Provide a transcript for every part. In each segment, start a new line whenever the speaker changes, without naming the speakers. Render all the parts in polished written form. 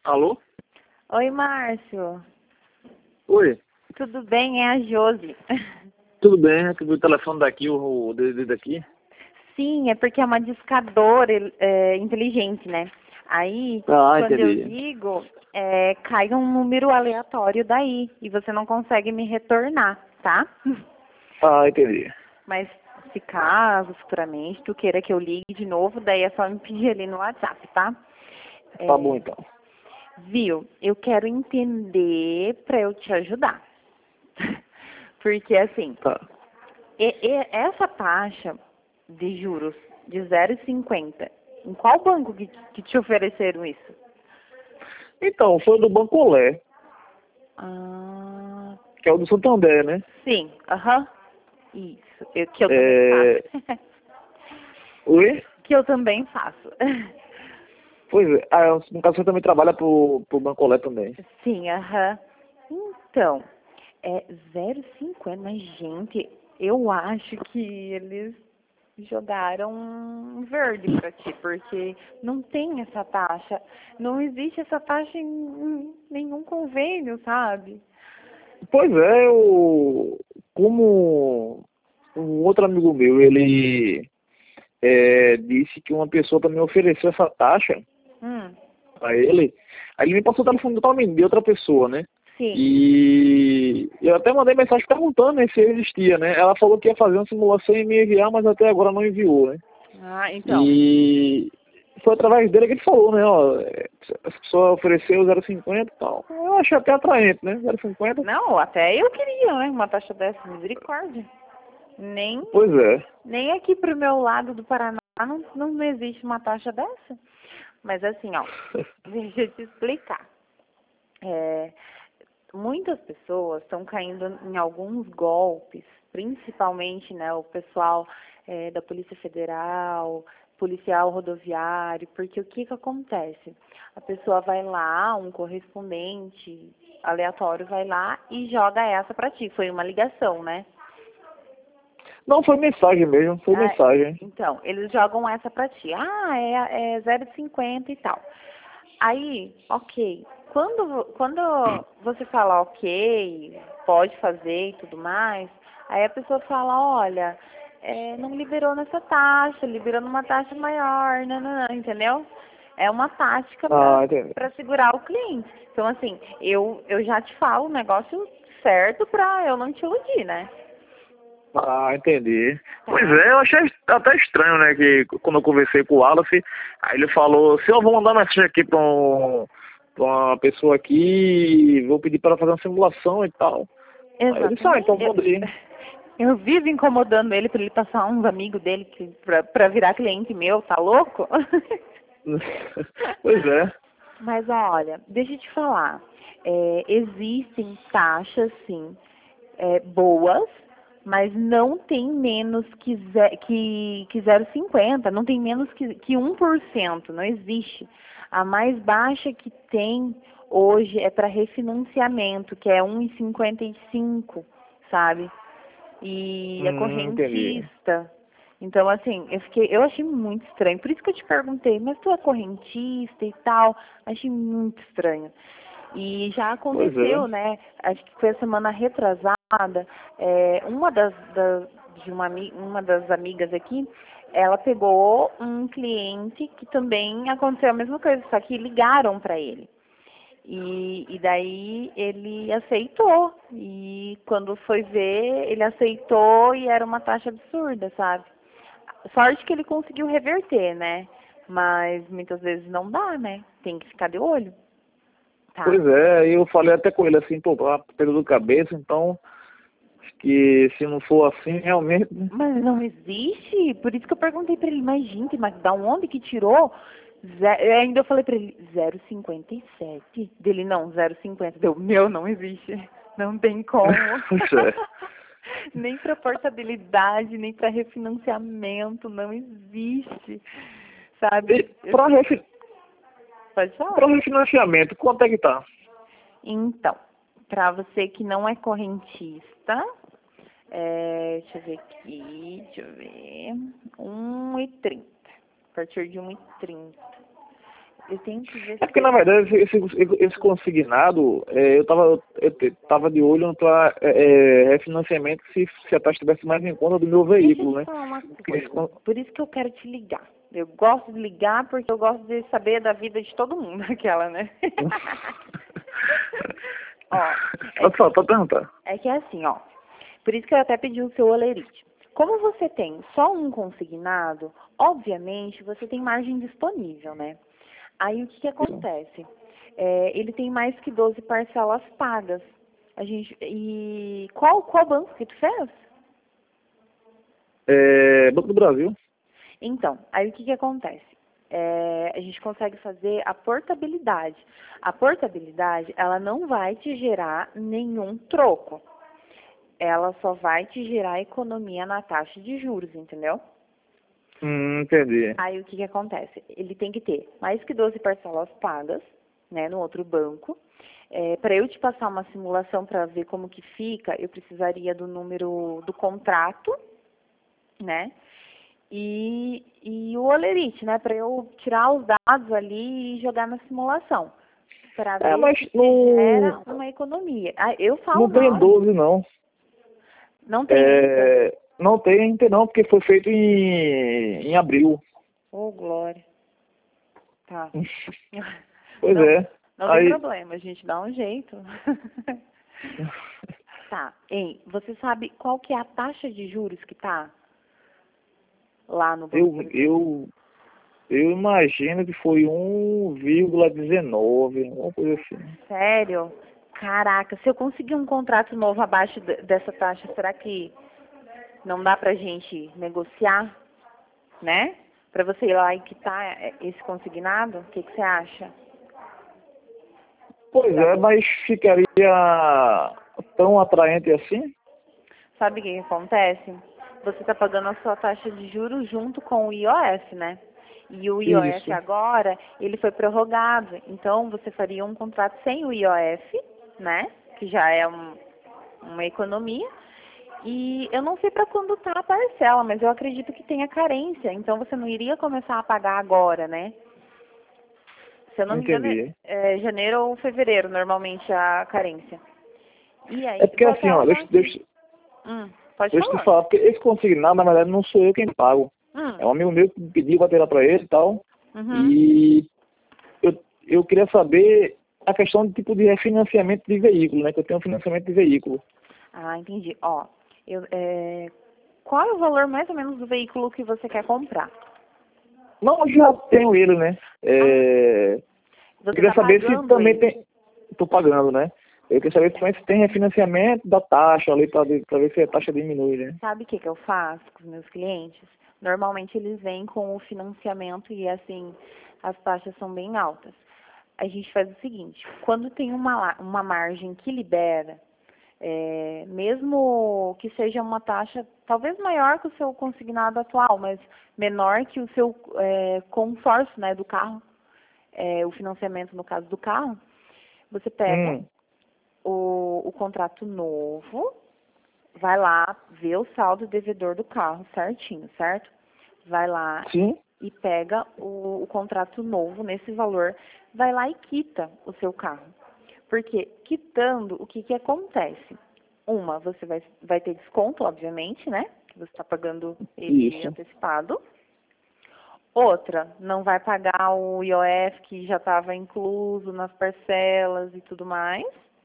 Alô?
Oi, Márcio.
Oi,
Tudo bem? É a Josi.
tudo bem? Recebi o telefone daqui, o DDD daqui.
Sim, é porque é uma discadora inteligente, né? Aí,
Ah,
quando eu
entendi.
ligo, cai um número aleatório daí e você não consegue me retornar, tá?
Ah, entendi.
Mas se caso futuramente tu queira que eu ligue de novo, daí é só me pedir ali no WhatsApp, tá?
Tá bom
É,
então.
viu? Eu quero entender para eu te ajudar. Porque assim,
Tá.
essa taxa de juros de 0,50, em qual banco que te ofereceram isso?
Então, foi do Bancolé,
Ah,
que é o do Santander, né?
sim, aham, isso, que eu também
É...
faço.
Oi?
Que eu também faço.
Pois é. Ah, no caso você também trabalha pro Bancolé também.
Sim, aham. Então, é 0,50, mas gente, eu acho que eles jogaram um verde pra ti, porque não tem essa taxa, não existe essa taxa em nenhum convênio, sabe?
Pois é, como um outro amigo meu, ele disse que uma pessoa também ofereceu essa taxa
Hum,
a ele, aí ele me passou o telefone totalmente de outra pessoa, né?
sim.
E eu até mandei mensagem perguntando, né, se existia, né? Ela falou que ia fazer uma simulação e me enviar, mas até agora não enviou, né?
Ah, então.
E foi através dele que ele falou, né? Ó, essa pessoa ofereceu 0,50 e tal. Eu achei até atraente, né? 0,50.
Não, até eu queria, né? Uma taxa dessa, misericórdia. Nem,
Pois é.
nem aqui pro meu lado do Paraná não existe uma taxa dessa. Mas assim, ó, deixa eu te explicar. É, muitas pessoas estão caindo em alguns golpes, principalmente, né, o pessoal da Polícia Federal, policial rodoviário, porque o que que acontece? A pessoa vai lá, um correspondente aleatório vai lá e joga essa pra ti. Foi uma ligação, né?
Não, foi mensagem mesmo, foi
Ah,
mensagem.
então, eles jogam essa pra ti. Ah, é 0,50 e tal. Aí, ok. Quando você fala ok, pode fazer e tudo mais, aí a pessoa fala, olha, não liberou nessa taxa, liberou numa taxa maior, não, entendeu? É uma tática
Ah, entendi.
para segurar o cliente. Então, assim, eu já te falo o negócio certo pra eu não te iludir, né?
Ah, entendi. Pois
Tá?
é, eu achei até estranho, né, que quando eu conversei com o Wallace, aí ele falou, se eu vou mandar mensagem aqui pra uma pessoa aqui, vou pedir para ela fazer uma simulação e tal. Aí eu disse, ah, então
Exatamente.
manda aí.
Eu vivo incomodando ele para ele passar uns amigos dele pra virar cliente meu, tá louco?
Pois é.
Mas olha, deixa eu te falar. Existem taxas, sim, boas, mas não tem menos que 0,50, não tem menos que 1%, não existe. A mais baixa que tem hoje é para refinanciamento, que é 1,55, sabe? E a
Entendi.
correntista. Então, assim, eu achei muito estranho. Por isso que eu te perguntei, mas tu é correntista e tal? Achei muito estranho. E já
Pois é.
aconteceu, né? Acho que foi a semana retrasada, uma uma das amigas aqui, ela pegou um cliente que também aconteceu a mesma coisa, só que ligaram para ele. E daí ele aceitou. E quando foi ver, ele aceitou e era uma taxa absurda, sabe? Sorte que ele conseguiu reverter, né? Mas muitas vezes não dá, né? Tem que ficar de olho, tá?
Pois é, aí eu falei até com ele assim, pô, tá perdendo cabeça, então, acho que se não for assim, realmente, né?
Mas não existe. Por isso que eu perguntei pra ele, mas gente, mas da onde que tirou? Ainda eu falei pra ele, 0,57. Dele, não, 0,50. Deu, meu, não existe. Não tem como.
Pois é.
Nem pra portabilidade, nem pra refinanciamento, não existe.
E
Sabe? Pode
pra
falar.
refinanciamento, quanto é que tá?
Então, pra você que não é correntista, deixa eu ver aqui, deixa eu ver. 1,30. A partir de 1,30. Eu tenho que ver
É porque, na verdade, esse consignado, eu tava de olho para refinanciamento se a taxa estivesse mais em conta do meu veículo,
Deixa eu
né?
te falar uma
Porque
coisa. Por isso que eu quero te ligar. Eu gosto de ligar porque eu gosto de saber da vida de todo mundo, aquela, né? Ó,
Pode falar, pode perguntar.
é que é assim, ó. Por isso que eu até pedi o seu olerite. Como você tem só um consignado, obviamente você tem margem disponível, né? Aí o que acontece? Ele tem mais que 12 parcelas pagas. E qual banco que tu fez?
Banco do Brasil.
Então, aí o que acontece? A gente consegue fazer a portabilidade. A portabilidade, ela não vai te gerar nenhum troco. Ela só vai te gerar economia na taxa de juros, entendeu?
Entendi.
Aí o que acontece? Ele tem que ter mais que 12 parcelas pagas, né, no outro banco. Para eu te passar uma simulação para ver como que fica, eu precisaria do número do contrato, né? E o olerite, né? Para eu tirar os dados ali e jogar na simulação. Para ver
Mas
se gera uma economia. Ah, eu falo
não tem
na hora.
12, não.
Não tem ainda.
Não tem, não, porque foi feito em abril.
Oh, glória. Tá.
Pois
Não,
é.
não tem
Aí,
problema, a gente dá um jeito. Tá. Ei, você sabe qual que é a taxa de juros que tá lá no Banco do Brasil?
eu imagino que foi 1,19, uma coisa assim.
Sério? Caraca, se eu conseguir um contrato novo abaixo dessa taxa, será que não dá pra gente negociar, né? Pra você ir lá e quitar esse consignado? O que você acha?
Pois é, mas ficaria tão atraente assim?
Sabe o que acontece? Você está pagando a sua taxa de juros junto com o IOF, né? E o IOF
Isso.
agora, ele foi prorrogado. Então, você faria um contrato sem o IOF, né? Que já é uma economia. E eu não sei para quando tá a parcela, mas eu acredito que tenha carência. Então, você não iria começar a pagar agora, né? Se eu não me engano,
Entendi.
é janeiro ou fevereiro, normalmente, a carência. E aí,
É porque
vou
assim,
até
ó,
olhar aqui. Pode
deixa eu te
falar.
falar, porque esse consignado, na verdade, não sou eu quem pago. É um amigo meu que me pediu para tirar para ele e tal.
Uhum.
E eu queria saber a questão do tipo de refinanciamento de veículo, né? Que eu tenho um financiamento de veículo.
Ah, entendi. Ó, qual é o valor mais ou menos do veículo que você quer comprar?
Não, eu já tenho ele, né? Eu
Você
queria
está
saber se
pagando
também
ele?
tem. Estou pagando, né? Eu queria saber também se tem refinanciamento da taxa ali para ver se a taxa diminui, né?
Sabe o que eu faço com os meus clientes? Normalmente eles vêm com o financiamento e assim, as taxas são bem altas. A gente faz o seguinte, quando tem uma margem que libera, mesmo que seja uma taxa talvez maior que o seu consignado atual, mas menor que o seu consórcio, né, do carro, o financiamento no caso do carro, você pega o contrato novo, vai lá ver o saldo devedor do carro certinho, certo? Vai lá
Sim.
e pega o contrato novo nesse valor, vai lá e quita o seu carro. Porque quitando, o que acontece? Você vai ter desconto, obviamente, né? Que você está pagando ele
Isso.
antecipado. Outra, não vai pagar o IOF que já estava incluso nas parcelas e tudo mais.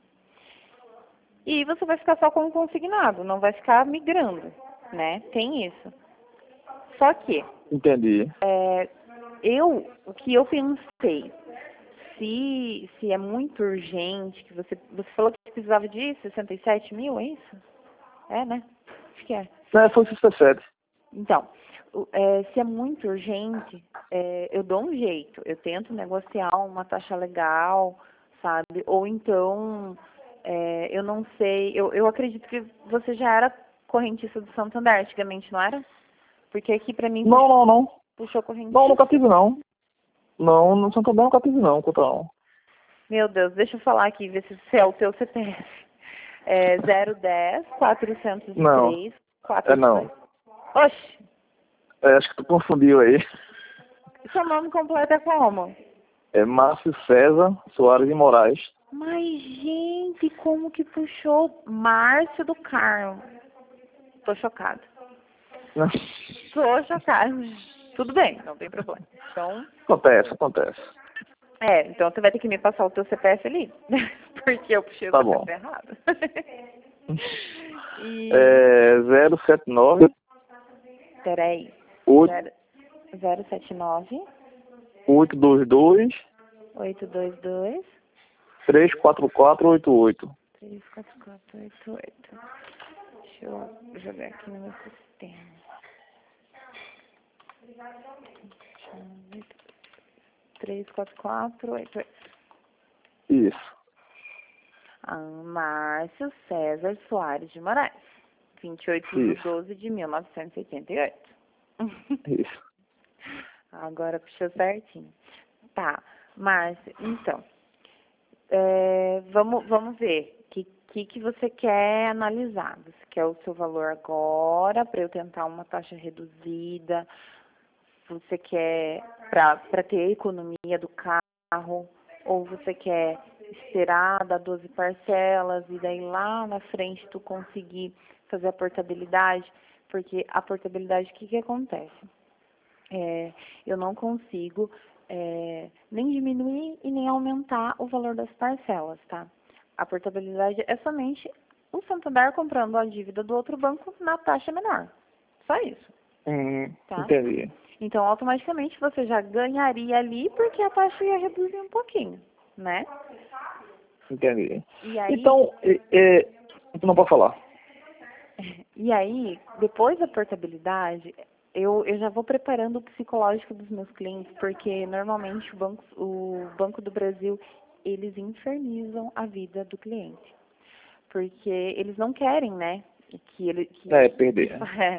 E você vai ficar só com o consignado, não vai ficar migrando, né? Tem isso. Só que,
Entendi.
o que eu pensei, se é muito urgente, que você falou que precisava de 67 mil, é isso? É, né? Acho que é.
Foi 67.
Então, se é muito urgente, eu dou um jeito. Eu tento negociar uma taxa legal, sabe? Ou então, eu não sei. Eu acredito que você já era correntista do Santander antigamente, não era? Porque aqui pra mim
Não.
puxou correntista.
Não, nunca tive não. Não, no Santander nunca tive não, contra não.
Meu Deus, deixa eu falar aqui, ver se é o teu CPF. 010
Não,
403 42.
não.
Oxe,
Acho que tu confundiu aí.
seu nome completo é como?
É Márcio César Soares de Moraes.
Mas, gente, como que puxou Márcio do Carmo? Tô chocada. Tô chocada. Tudo bem, não tem problema. Então,
Acontece.
então você vai ter que me passar o teu CPF ali. Porque eu puxei o
Tá
CPF
bom.
errado. E...
079
Peraí.
8,
079
822
822
34488.
34488. Deixa eu jogar aqui no meu sistema. 34488.
Isso.
Márcio César Soares de Moraes. 28/12 de 1988.
Isso.
Agora puxou certinho. Tá, Márcio, então, vamos ver o que você quer analisar. Você quer o seu valor agora para eu tentar uma taxa reduzida? Você quer para ter a economia do carro? Ou você quer esperar dar 12 parcelas e daí lá na frente tu conseguir fazer a portabilidade? Porque a portabilidade, o que acontece? Eu não consigo nem diminuir e nem aumentar o valor das parcelas, tá? A portabilidade é somente o Santander comprando a dívida do outro banco na taxa menor. Só isso. Tá?
Entendi.
Então, automaticamente, você já ganharia ali porque a taxa ia reduzir um pouquinho, né?
Entendi.
E aí,
Então, tu não pode falar.
E aí, depois da portabilidade, eu já vou preparando o psicológico dos meus clientes, porque normalmente o Banco do Brasil, eles infernizam a vida do cliente. Porque eles não querem, né?
Perder.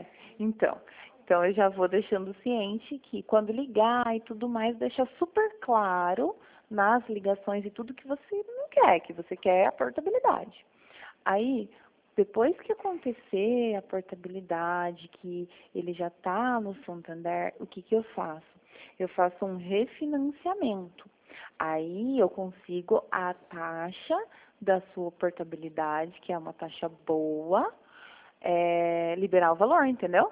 Então eu já vou deixando ciente que quando ligar e tudo mais, deixa super claro nas ligações e tudo que você não quer, que você quer a portabilidade. Aí, depois que acontecer a portabilidade, que ele já está no Santander, o que eu faço? Eu faço um refinanciamento. Aí eu consigo a taxa da sua portabilidade, que é uma taxa boa, liberar o valor, entendeu?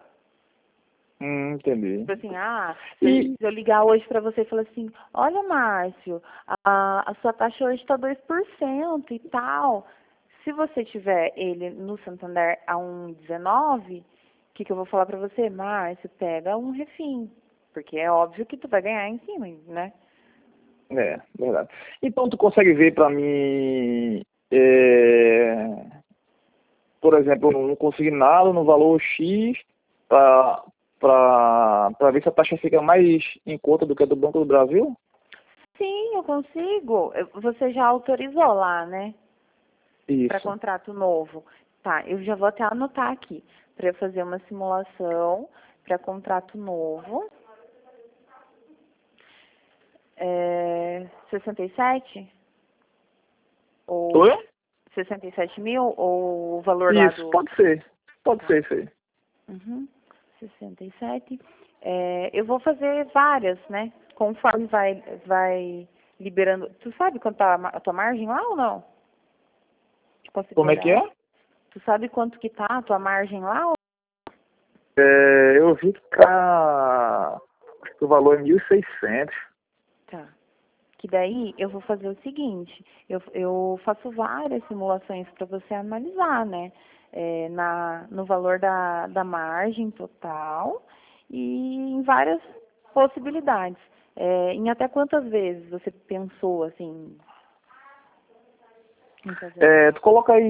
Entendi.
Tipo assim, se eu ligar hoje para você e falar assim, olha, Márcio, a sua taxa hoje está 2% e tal. Se você tiver ele no Santander a 1,19, o que eu vou falar para você? Márcio, pega um refim. Porque é óbvio que tu vai ganhar em cima, né?
Verdade. Então, tu consegue ver para mim, por exemplo, eu não consegui nada no valor X para ver se a taxa fica mais em conta do que a do Banco do Brasil?
Sim, eu consigo. Você já autorizou lá, né? Para
Isso.
contrato novo. Tá, eu já vou até anotar aqui, para eu fazer uma simulação para contrato novo. 67? Ou
Oi?
67 mil? Ou o valor lá
Isso,
do...
pode ser. Pode
Tá.
ser isso aí.
67. Eu vou fazer várias, né? Conforme vai liberando. Tu sabe quanto tá a tua margem lá ou não? Conseguiu
Como é que
olhar?
é?
Tu sabe quanto que tá a tua margem lá?
Eu vi que acho que o valor é 1.600.
Tá. Que daí eu vou fazer o seguinte, eu faço várias simulações para você analisar, né? No valor da margem total e em várias possibilidades. Em até quantas vezes você pensou assim em fazer?
Tu coloca aí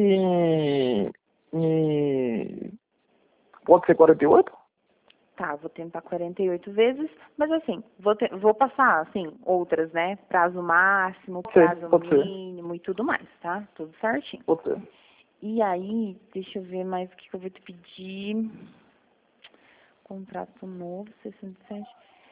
pode ser 48?
Tá, vou tentar 48 vezes, mas assim, vou passar, assim, outras, né? Prazo máximo, prazo
Pode ser.
mínimo e tudo mais, tá? Tudo certinho.
Pode ser.
E aí, deixa eu ver mais o que eu vou te pedir. Contrato novo, 67.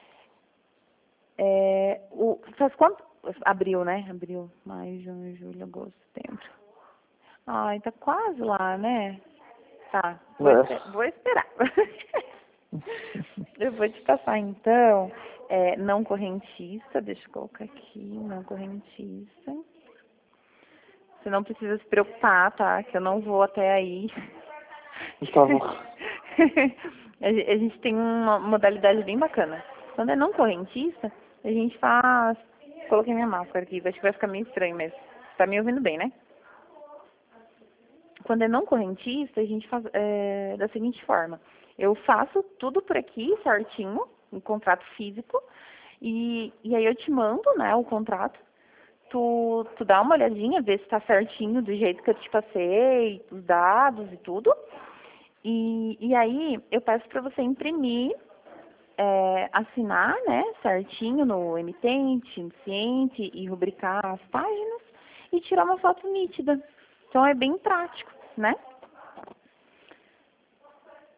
Faz quanto? Abril, né? Abril, maio, junho, julho, agosto, setembro. Ai, tá quase lá, né? Tá, vou esperar. Eu vou te passar, então, não correntista, deixa eu colocar aqui, não correntista. Você não precisa se preocupar, tá? Que eu não vou até aí.
Tá bom.
A gente tem uma modalidade bem bacana. Quando é não correntista, a gente faz... Coloquei minha máscara aqui, acho que vai ficar meio estranho, mas tá me ouvindo bem, né? Quando é não correntista, a gente faz da seguinte forma. Eu faço tudo por aqui certinho, um contrato físico, e aí eu te mando, né, o contrato. Tu dá uma olhadinha, vê se tá certinho do jeito que eu te passei, os dados e tudo. E aí eu peço para você imprimir, assinar, né, certinho no emitente, iniciante e rubricar as páginas e tirar uma foto nítida. Então é bem prático, né?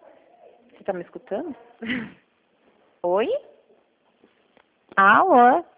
Você tá me escutando? Oi? Alô?